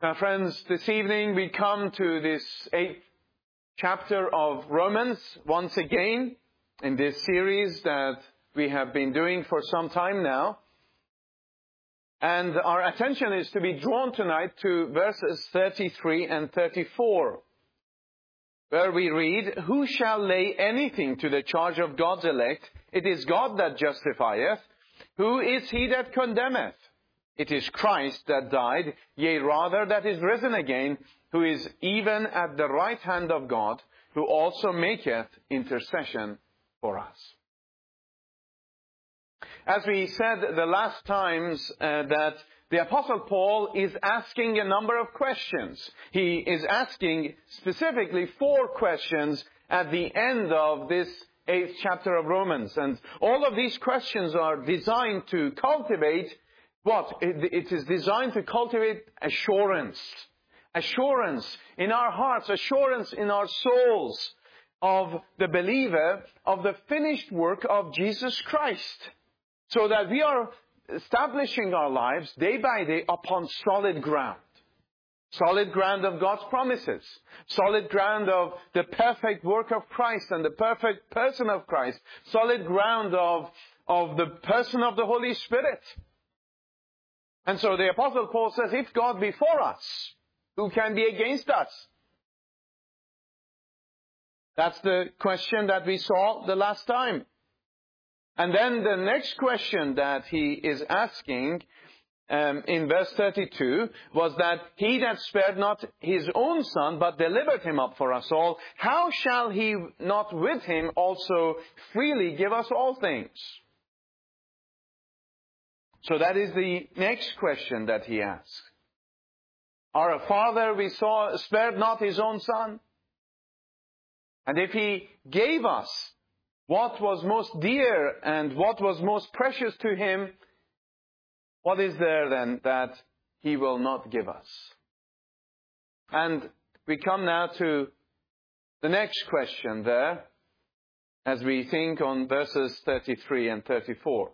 Now, friends, this evening we come to this 8th chapter of Romans once again in this series that we have been doing for some time now. And our attention is to be drawn tonight to verses 33 and 34, where we read, "Who shall lay anything to the charge of God's elect? It is God that justifieth. Who is he that condemneth? It is Christ that died, yea, rather that is risen again, who is even at the right hand of God, who also maketh intercession for us." As we said the last times, that the Apostle Paul is asking a number of questions. He is asking specifically 4 questions at the end of this 8th chapter of Romans. And all of these questions are designed to cultivate what? It is designed to cultivate assurance. Assurance in our hearts, assurance in our souls of the believer, of the finished work of Jesus Christ. So that we are establishing our lives day by day upon solid ground. Solid ground of God's promises. Solid ground of the perfect work of Christ and the perfect person of Christ. Solid ground of the person of the Holy Spirit. And so the Apostle Paul says, if God be for us, who can be against us? That's the question that we saw the last time. And then the next question that he is asking in verse 32 was that he that spared not his own son, but delivered him up for us all, how shall he not with him also freely give us all things? So that is the next question that he asks. Our Father, we saw, spared not his own son. And if he gave us what was most dear and what was most precious to him, what is there then that he will not give us? And we come now to the next question there, as we think on verses 33 and 34.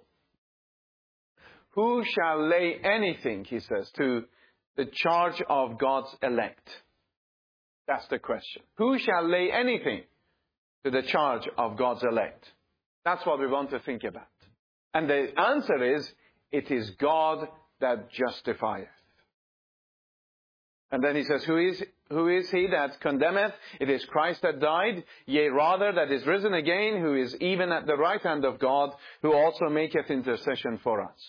Who shall lay anything, he says, to the charge of God's elect? That's the question. Who shall lay anything to the charge of God's elect? That's what we want to think about. And the answer is, it is God that justifieth. And then he says, who is he that condemneth? It is Christ that died, yea, rather that is risen again, who is even at the right hand of God, who also maketh intercession for us.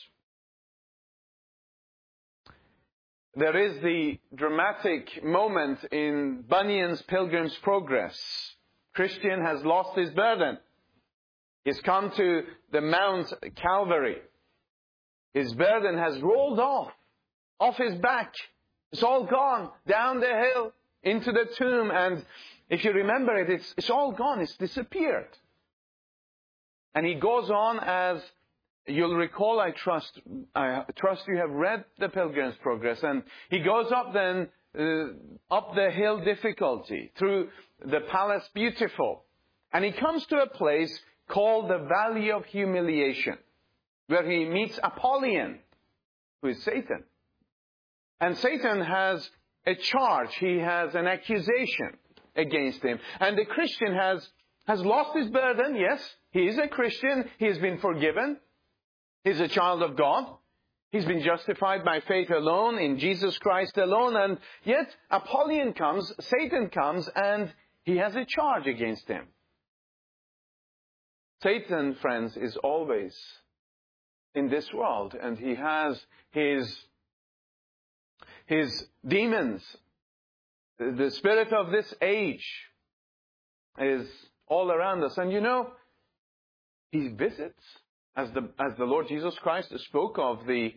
There is the dramatic moment in Bunyan's Pilgrim's Progress. Christian has lost his burden. He's come to the Mount Calvary. His burden has rolled off his back. It's all gone down the hill into the tomb. And if you remember it, it's all gone. It's disappeared. And he goes on, as you'll recall, I trust you have read the Pilgrim's Progress. And he goes up then, up the hill difficulty, through the Palace Beautiful. And he comes to a place called the Valley of Humiliation, where he meets Apollyon, who is Satan. And Satan has a charge. He has an accusation against him. And the Christian has lost his burden. Yes, he is a Christian. He has been forgiven. He's a child of God. He's been justified by faith alone, in Jesus Christ alone. And yet Apollyon comes, Satan comes, and he has a charge against him. Satan, friends, is always in this world, and he has his demons. The spirit of this age is all around us. And you know, he visits, as the Lord Jesus Christ spoke of the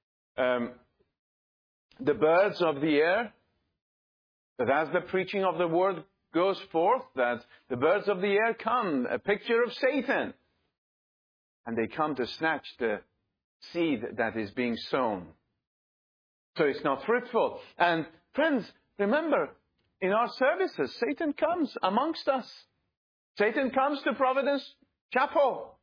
birds of the air, that as the preaching of the word goes forth, that the birds of the air come, a picture of Satan. And they come to snatch the seed that is being sown. So it's not fruitful. And friends, remember, in our services, Satan comes amongst us. Satan comes to Providence Chapel.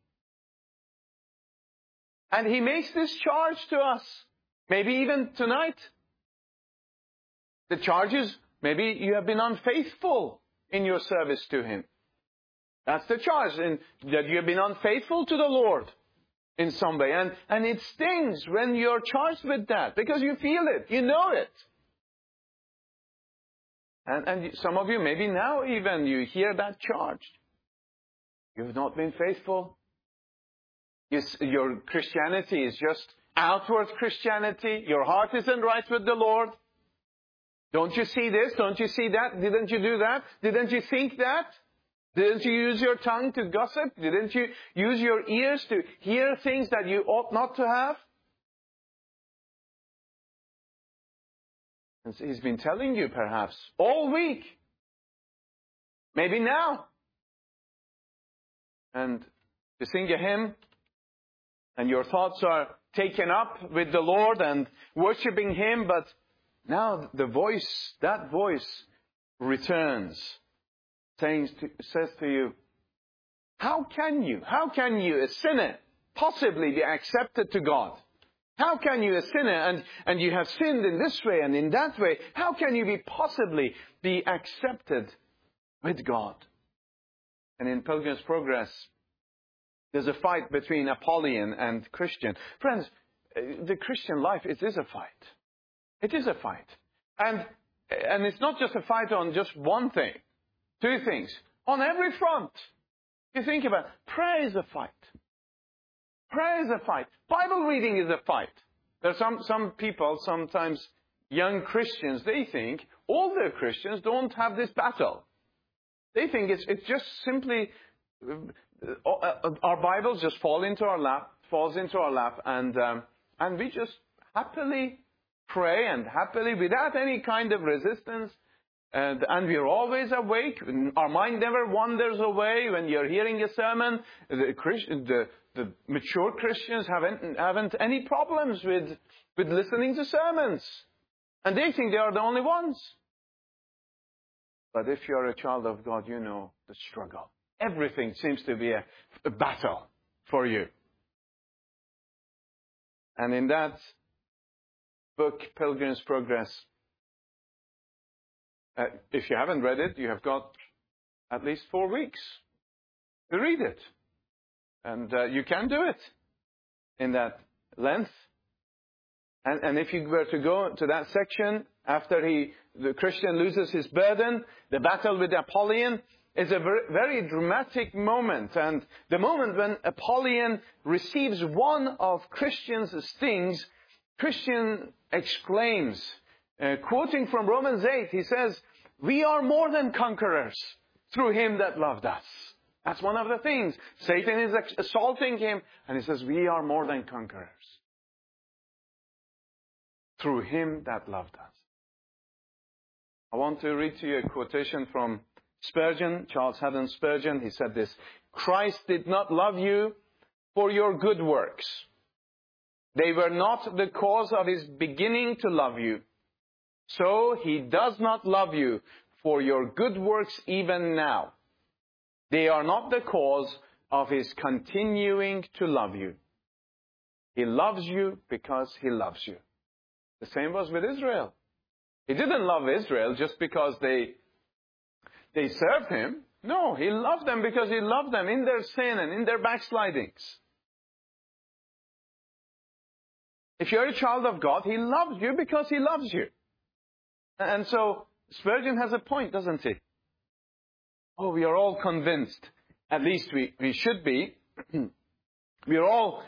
And he makes this charge to us. Maybe even tonight. The charge is maybe you have been unfaithful in your service to Him. That's the charge, that you have been unfaithful to the Lord in some way. And it stings when you're charged with that, because you feel it, you know it. And some of you, maybe now even, you hear that charge. You've not been faithful. Your Christianity is just outward Christianity. Your heart isn't right with the Lord. Don't you see this? Don't you see that? Didn't you do that? Didn't you think that? Didn't you use your tongue to gossip? Didn't you use your ears to hear things that you ought not to have? And so He's been telling you perhaps all week. Maybe now. And you sing a hymn and your thoughts are taken up with the Lord and worshiping Him, but now that voice returns, says to you, how can you, a sinner, possibly be accepted to God? How can you, a sinner, and you have sinned in this way and in that way, how can you possibly be accepted with God? And in Pilgrim's Progress, there's a fight between Apollyon and Christian. Friends, the Christian life, it is a fight. It is a fight. And it's not just a fight on just one thing. Two things. On every front. You think about it. Prayer is a fight. Prayer is a fight. Bible reading is a fight. There are some people, sometimes young Christians, they think older Christians don't have this battle. They think it's just simply our Bibles just falls into our lap, and we just happily pray and happily, without any kind of resistance, and we're always awake. Our mind never wanders away when you're hearing a sermon. The mature Christians haven't any problems with listening to sermons, and they think they are the only ones. But if you're a child of God, you know the struggle. Everything seems to be a battle for you. And in that book, Pilgrim's Progress, if you haven't read it, you have got at least 4 weeks to read it. And you can do it in that length. And if you were to go to that section, after the Christian loses his burden, the battle with Apollyon is a very, very dramatic moment. And the moment when Apollyon receives one of Christian's stings, Christian exclaims, quoting from Romans 8, he says, "We are more than conquerors through Him that loved us." That's one of the things. Satan is assaulting him, and he says, "We are more than conquerors through Him that loved us." I want to read to you a quotation from Spurgeon, Charles Haddon Spurgeon. He said this: "Christ did not love you for your good works. They were not the cause of His beginning to love you. So He does not love you for your good works even now. They are not the cause of His continuing to love you. He loves you because He loves you." The same was with Israel. He didn't love Israel just because they served Him. No, He loved them because He loved them in their sin and in their backslidings. If you're a child of God, He loves you because He loves you. And so Spurgeon has a point, doesn't he? Oh, we are all convinced, at least we should be. We are all,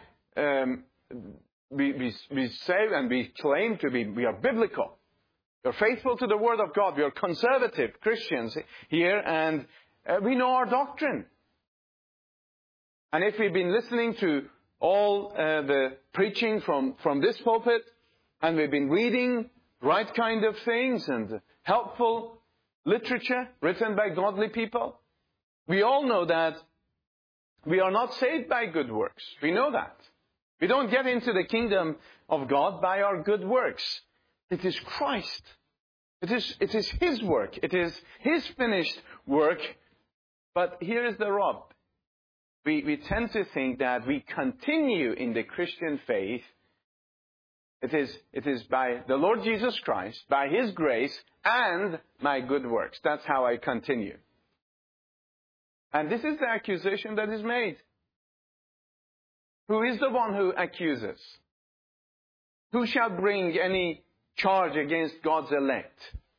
we say and we claim to be, we are biblical. We are faithful to the Word of God. We are conservative Christians here, and we know our doctrine. And if we've been listening to all the preaching from this pulpit, and we've been reading right kind of things and helpful literature written by godly people, we all know that we are not saved by good works. We know that. We don't get into the kingdom of God by our good works. It is Christ. It is His work. It is His finished work. But here is the rub. We tend to think that we continue in the Christian faith It is by the Lord Jesus Christ, by His grace, and my good works. That's how I continue. And this is the accusation that is made. Who is the one who accuses? Who shall bring any charge against God's elect?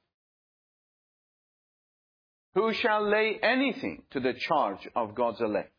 Who shall lay anything to the charge of God's elect?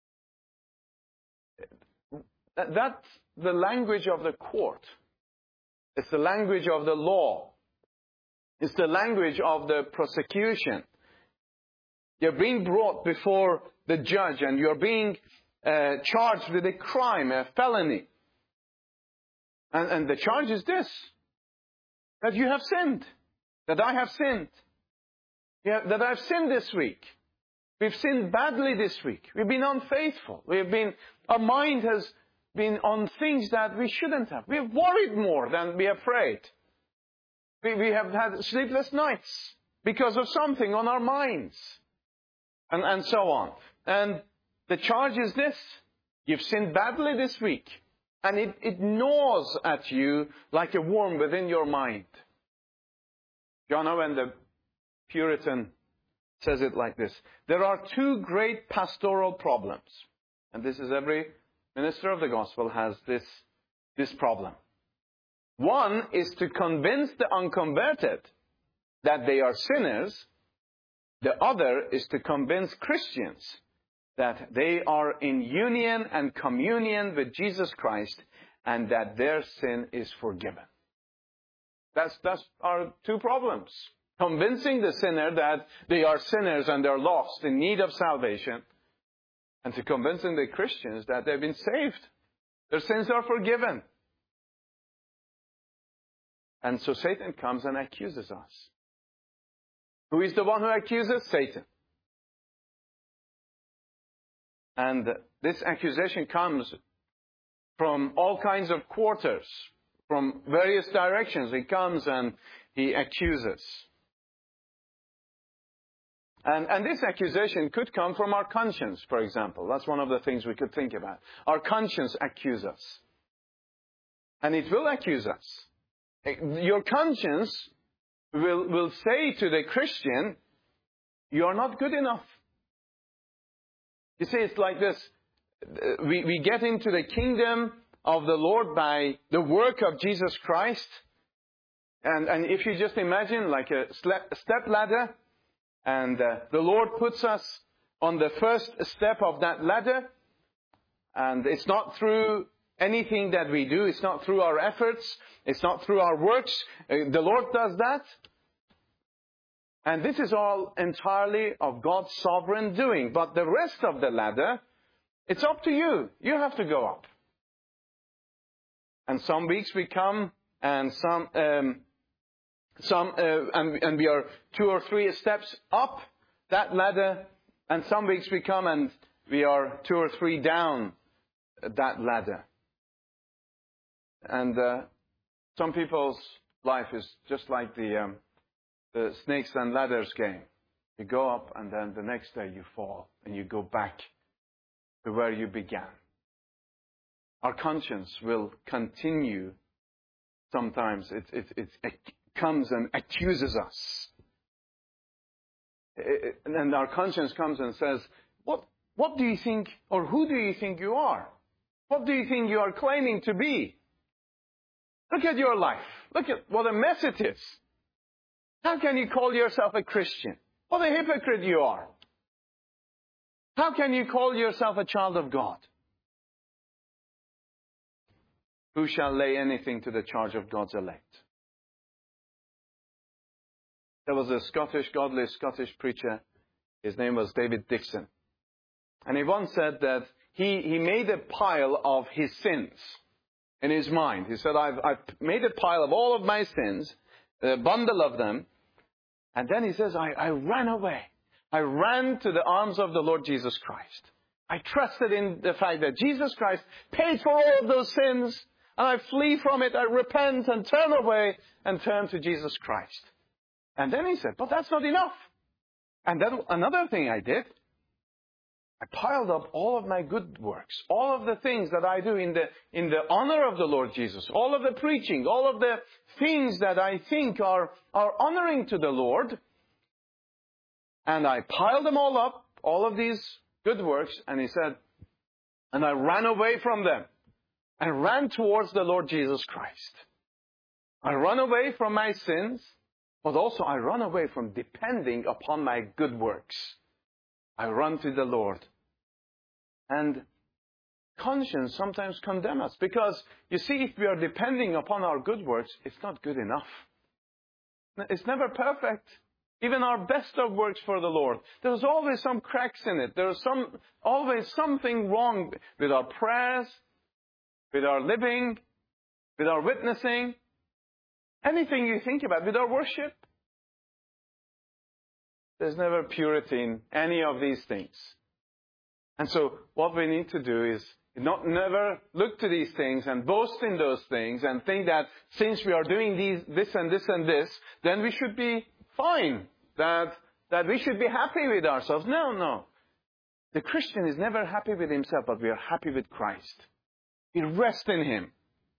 That's the language of the court. It's the language of the law. It's the language of the prosecution. You're being brought before the judge and you're being charged with a crime, a felony. And the charge is this: that you have sinned, that I have sinned, that I've sinned this week. We've sinned badly this week. We've been unfaithful. Our mind has been on things that we shouldn't have. We've worried more than we afraid. We have had sleepless nights because of something on our minds. And so on. And the charge is this: you've sinned badly this week. And it gnaws at you like a worm within your mind. John Owen, the Puritan, says it like this: there are two great pastoral problems. And this is every minister of the gospel has this problem. One is to convince the unconverted that they are sinners. The other is to convince Christians that they are in union and communion with Jesus Christ and that their sin is forgiven. That's our two problems. Convincing the sinner that they are sinners and they're lost in need of salvation, and to convincing the Christians that they've been saved. Their sins are forgiven. And so Satan comes and accuses us. Who is the one who accuses? Satan. And this accusation comes from all kinds of quarters, from various directions. He comes and he accuses. And this accusation could come from our conscience, for example. That's one of the things we could think about. Our conscience accuses us. And it will accuse us. Your conscience will say to the Christian, you are not good enough. You see, it's like this. We get into the kingdom of the Lord by the work of Jesus Christ. And if you just imagine like a step ladder, and the Lord puts us on the first step of that ladder, and it's not through anything that we do, it's not through our efforts, it's not through our works. The Lord does that. And this is all entirely of God's sovereign doing. But the rest of the ladder, it's up to you. You have to go up. And some weeks we come, and and we are 2 or 3 steps up that ladder. And some weeks we come and we are 2 or 3 down that ladder. And some people's life is just like the snakes and ladders game. You go up and then the next day you fall and you go back to where you began. Our conscience will continue. Sometimes it comes and accuses us. And our conscience comes and says, what do you think, or who do you think you are? What do you think you are claiming to be? Look at your life. Look at what a mess it is. How can you call yourself a Christian? What a hypocrite you are. How can you call yourself a child of God? Who shall lay anything to the charge of God's elect? There was a godly Scottish preacher. His name was David Dixon. And he once said that he made a pile of his sins in his mind. He said, I've made a pile of all of my sins, a bundle of them. And then he says, I ran away. I ran to the arms of the Lord Jesus Christ. I trusted in the fact that Jesus Christ paid for all of those sins. And I flee from it. I repent and turn away and turn to Jesus Christ. And then he said, but that's not enough. And then another thing I did, I piled up all of my good works, all of the things that I do in the honor of the Lord Jesus, all of the preaching, all of the things that I think are honoring to the Lord. And I piled them all up, all of these good works, and he said, and I ran away from them and ran towards the Lord Jesus Christ. I run away from my sins, but also I run away from depending upon my good works. I run to the Lord. And conscience sometimes condemns us because, you see, if we are depending upon our good works, it's not good enough. It's never perfect. Even our best of works for the Lord, there's always some cracks in it. There's always something wrong with our prayers, with our living, with our witnessing, anything you think about, with our worship. There's never purity in any of these things. And so what we need to do is never look to these things and boast in those things and think that since we are doing this and this and this, then we should be fine. That we should be happy with ourselves. No. The Christian is never happy with himself, but we are happy with Christ. We rest in Him.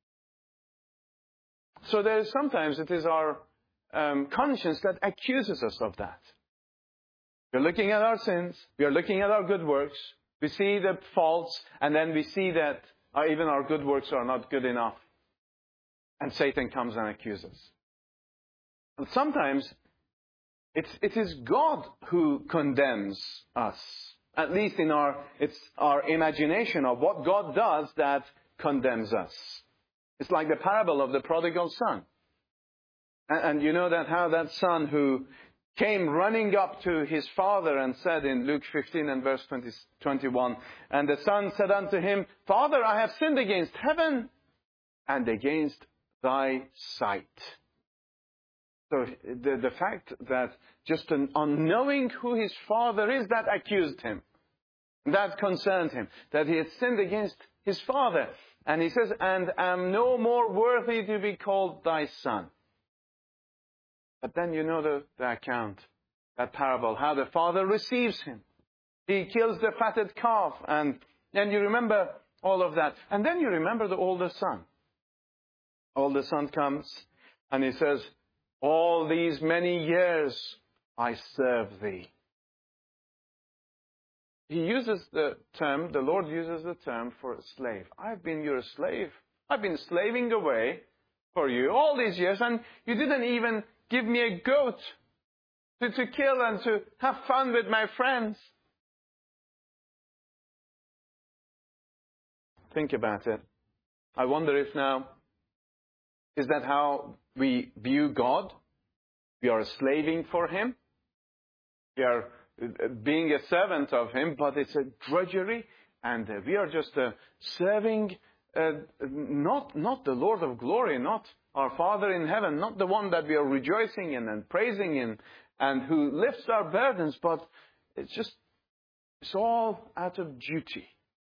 So sometimes it is our conscience that accuses us of that. We're looking at our sins. We are looking at our good works. We see the faults, and then we see that even our good works are not good enough. And Satan comes and accuses. And sometimes it is God who condemns us. At least it's our imagination of what God does that condemns us. It's like the parable of the prodigal son. And you know how that son who came running up to his father and said in Luke 15 and verse 21, and the son said unto him, Father, I have sinned against heaven and against thy sight. So the fact that just on knowing who his father is, that accused him. That concerned him. That he had sinned against his father. And he says, and am no more worthy to be called thy son. But then you know the account, that parable, how the father receives him. He kills the fatted calf. And then you remember all of that. And then you remember the older son. Older son comes and he says, all these many years I serve thee. The Lord uses the term for a slave. I've been your slave. I've been slaving away for you all these years, and you didn't even give me a goat to kill and to have fun with my friends. Think about it. I wonder if now, is that how we view God? We are slaving for Him. We are being a servant of Him, but it's a drudgery, and we are just serving not the Lord of glory, not our Father in heaven, not the one that we are rejoicing in and praising in, and who lifts our burdens, but it's all out of duty.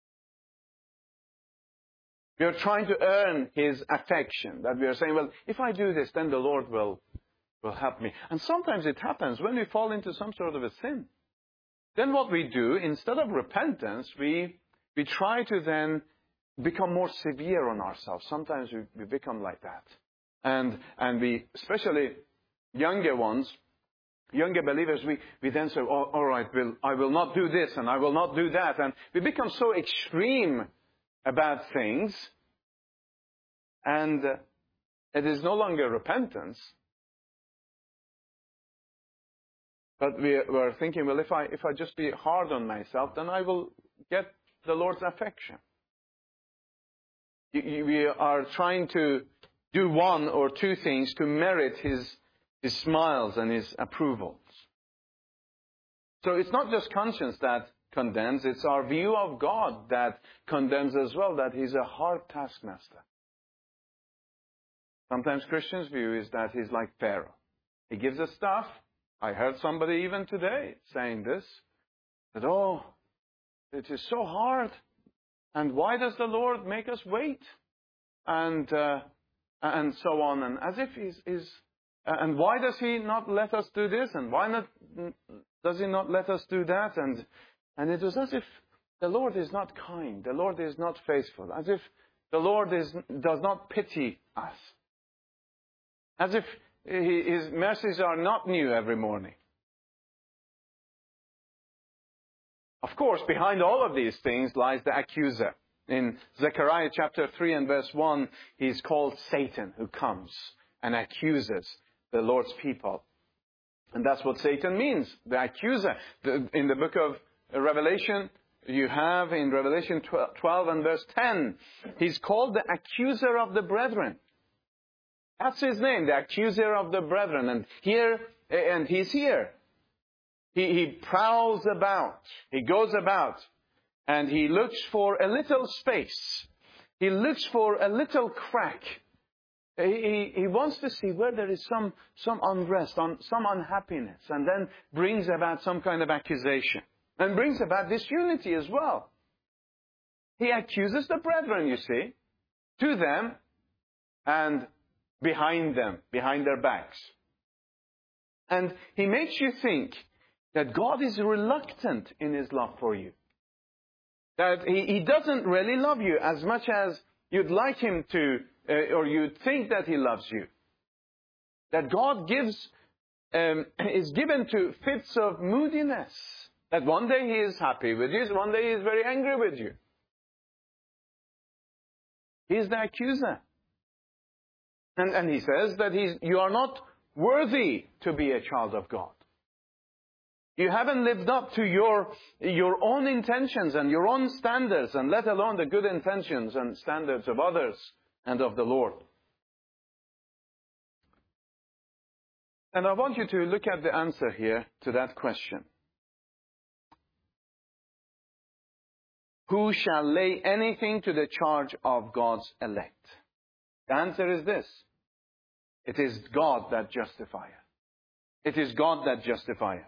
We are trying to earn His affection, that we are saying, well, if I do this, then the Lord will help me. And sometimes it happens when we fall into some sort of a sin. Then what we do, instead of repentance, we try to then become more severe on ourselves. Sometimes we become like that. And we, especially younger ones, younger believers, we then say, oh, all right, I will not do this and I will not do that. And we become so extreme about things. And it is no longer repentance. But we were thinking, well, if I just be hard on myself, then I will get the Lord's affection. We are trying to do one or two things to merit His smiles and His approvals. So it's not just conscience that condemns, it's our view of God that condemns as well, that He's a hard taskmaster. Sometimes Christians' view is that He's like Pharaoh. He gives us stuff. I heard somebody even today saying this, that, oh, it is so hard. And why does the Lord make us wait? And so on. And as if and why does He not let us do this? And why does He not let us do that? And And it was as if the Lord is not kind, the Lord is not faithful, as if the Lord does not pity us, as if His mercies are not new every morning. Of course, behind all of these things lies the accuser. In Zechariah chapter 3 and verse 1, he's called Satan, who comes and accuses the Lord's people. And that's what Satan means, the accuser. In the book of Revelation, you have in Revelation 12 and verse 10, he's called the accuser of the brethren. That's his name, the accuser of the brethren. And he's here. He prowls about. He goes about. And he looks for a little space. He looks for a little crack. He wants to see where there is some unrest, some unhappiness. And then brings about some kind of accusation. And brings about disunity as well. He accuses the brethren, you see. To them and behind them, behind their backs. And he makes you think that God is reluctant in His love for you. That He doesn't really love you as much as you'd like Him to, or you'd think that He loves you. That God is given to fits of moodiness. That one day He is happy with you, one day He is very angry with you. He is the accuser. And He says that you are not worthy to be a child of God. You haven't lived up to your own intentions and your own standards, and let alone the good intentions and standards of others and of the Lord. And I want you to look at the answer here to that question. Who shall lay anything to the charge of God's elect? The answer is this. It is God that justifieth. It is God that justifieth.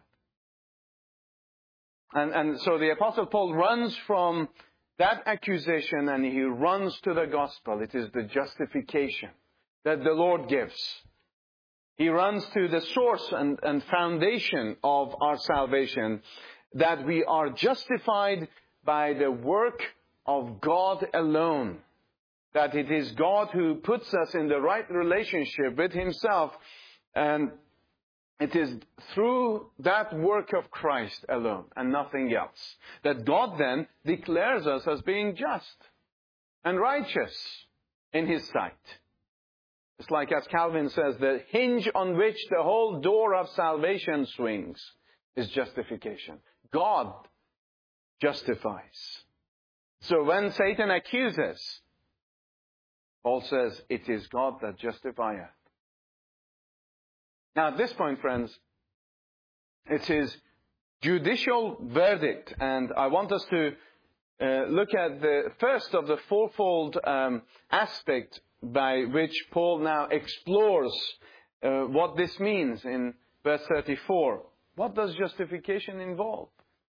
And so the Apostle Paul runs from that accusation and he runs to the gospel. It is the justification that the Lord gives. He runs to the source and foundation of our salvation, that we are justified by the work of God alone. That it is God who puts us in the right relationship with Himself, and it is through that work of Christ alone and nothing else that God then declares us as being just and righteous in His sight. It's like, as Calvin says, the hinge on which the whole door of salvation swings is justification. God justifies. So when Satan accuses, Paul says, it is God that justifieth. Now at this point, friends, it's His judicial verdict, and I want us to look at the first of the fourfold aspect by which Paul now explores what this means in verse 34. What does justification involve?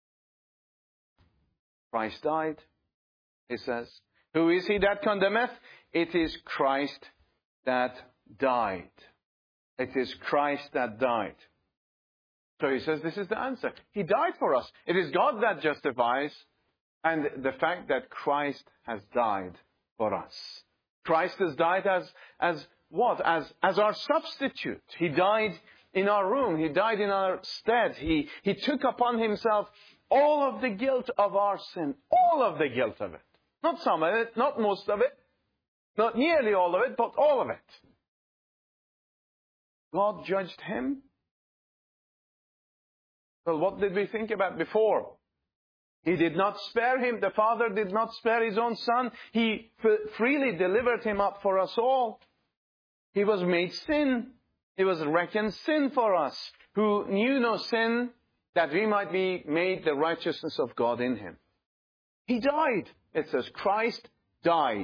Christ died, he says. Who is he that condemneth? It is Christ that died. It is Christ that died. So he says this is the answer. He died for us. It is God that justifies, and the fact that Christ has died for us. Christ has died as what? As our substitute. He died in our room. He died in our stead. He took upon Himself all of the guilt of our sin. All of the guilt of it. Not some of it, not most of it, not nearly all of it, but all of it. God judged Him. Well, what did we think about before? He did not spare Him. The Father did not spare His own Son. He freely delivered Him up for us all. He was made sin. He was reckoned sin for us, who knew no sin, that we might be made the righteousness of God in Him. He died. It says Christ died.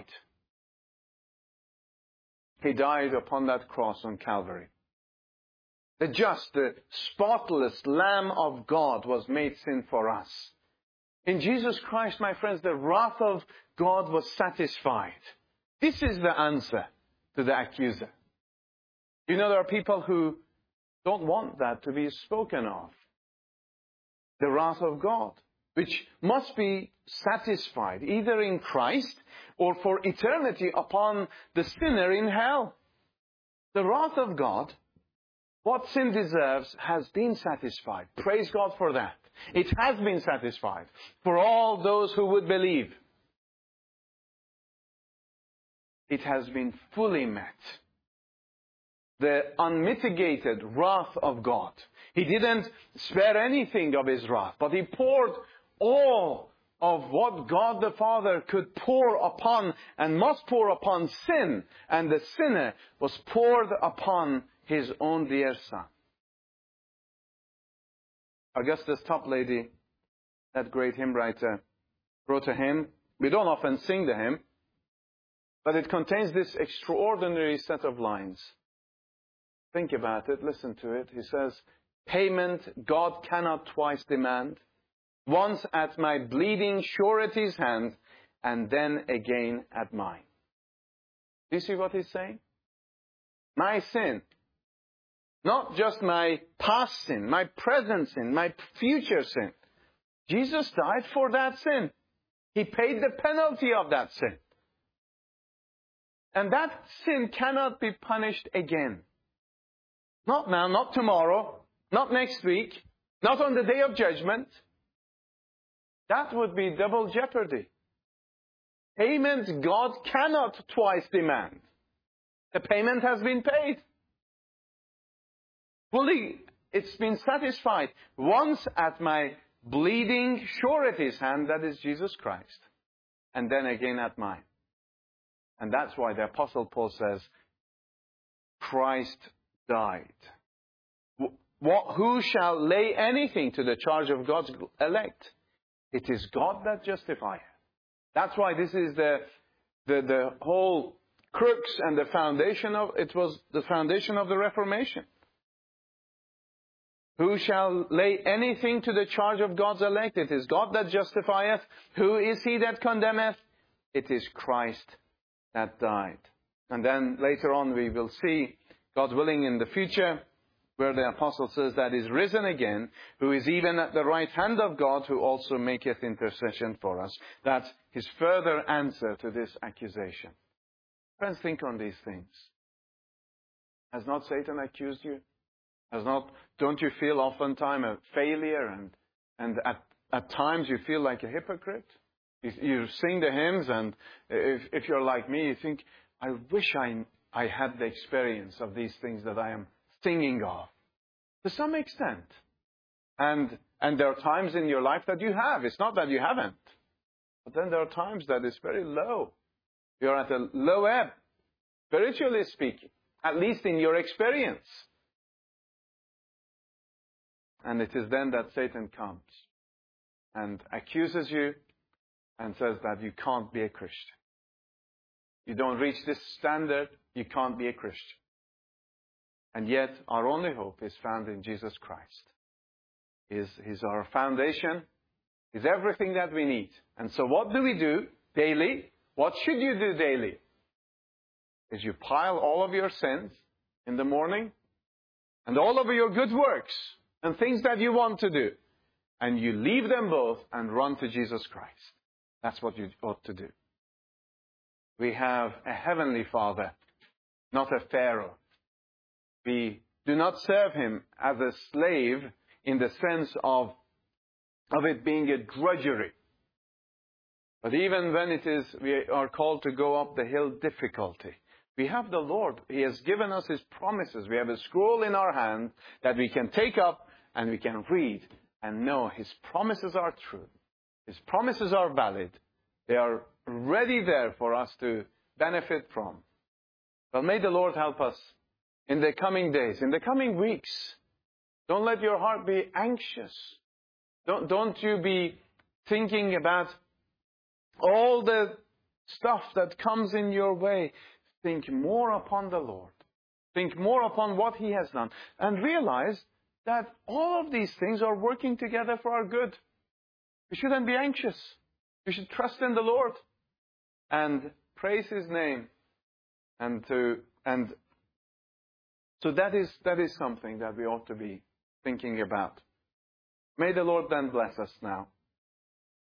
He died upon that cross on Calvary. The just, the spotless Lamb of God was made sin for us. In Jesus Christ, my friends, the wrath of God was satisfied. This is the answer to the accuser. You know, there are people who don't want that to be spoken of. The wrath of God. which must be satisfied either in Christ or for eternity upon the sinner in hell. The wrath of God, what sin deserves, has been satisfied. Praise God for that. It has been satisfied for all those who would believe. It has been fully met. The unmitigated wrath of God. He didn't spare anything of His wrath, but He poured all of what God the Father could pour upon and must pour upon sin, and the sinner was poured upon His own dear Son. Augustus Toplady, that great hymn writer, wrote a hymn. We don't often sing the hymn, but it contains this extraordinary set of lines. Think about it, listen to it. He says, "Payment God cannot twice demand, once at my bleeding surety's hand, and then again at mine." Do you see what he's saying? My sin, not just my past sin, my present sin, my future sin. Jesus died for that sin. He paid the penalty of that sin. And that sin cannot be punished again. Not now, not tomorrow, not next week, not on the day of judgment. That would be double jeopardy. Payment God cannot twice demand. The payment has been paid. Fully, it's been satisfied. Once at my bleeding surety's hand, that is Jesus Christ. And then again at mine. And that's why the Apostle Paul says, Christ died. Who shall lay anything to the charge of God's elect? It is God that justifieth. That's why this is the whole crux and the foundation of, it was the foundation of the Reformation. Who shall lay anything to the charge of God's elect? It is God that justifieth. Who is he that condemneth? It is Christ that died. And then later on we will see, God willing, in the future, where the apostle says that is risen again, who is even at the right hand of God, who also maketh intercession for us. That's his further answer to this accusation. Friends, think on these things. Has not Satan accused you? Don't you feel oftentimes a failure and at times you feel like a hypocrite? You sing the hymns, and if you're like me, you think, I wish I had the experience of these things that I am singing of. To some extent. And there are times in your life that you have. It's not that you haven't. But then there are times that it's very low. You're at a low ebb, spiritually speaking, at least in your experience. And it is then that Satan comes and accuses you and says that you can't be a Christian. You don't reach this standard, you can't be a Christian. And yet, our only hope is found in Jesus Christ. He's our foundation. He's everything that we need. And so what do we do daily? What should you do daily? Is you pile all of your sins in the morning and all of your good works and things that you want to do. And you leave them both and run to Jesus Christ. That's what you ought to do. We have a heavenly Father, not a Pharaoh. We do not serve him as a slave in the sense of it being a drudgery. But even when we are called to go up the hill difficulty, we have the Lord. He has given us His promises. We have a scroll in our hand that we can take up and we can read and know His promises are true. His promises are valid. They are ready there for us to benefit from. Well, may the Lord help us in the coming days, in the coming weeks. Don't let your heart be anxious. Don't you be thinking about all the stuff that comes in your way. Think more upon the Lord. Think more upon what He has done. And realize that all of these things are working together for our good. We shouldn't be anxious. We should trust in the Lord and praise His name. So that is something that we ought to be thinking about. May the Lord then bless us now.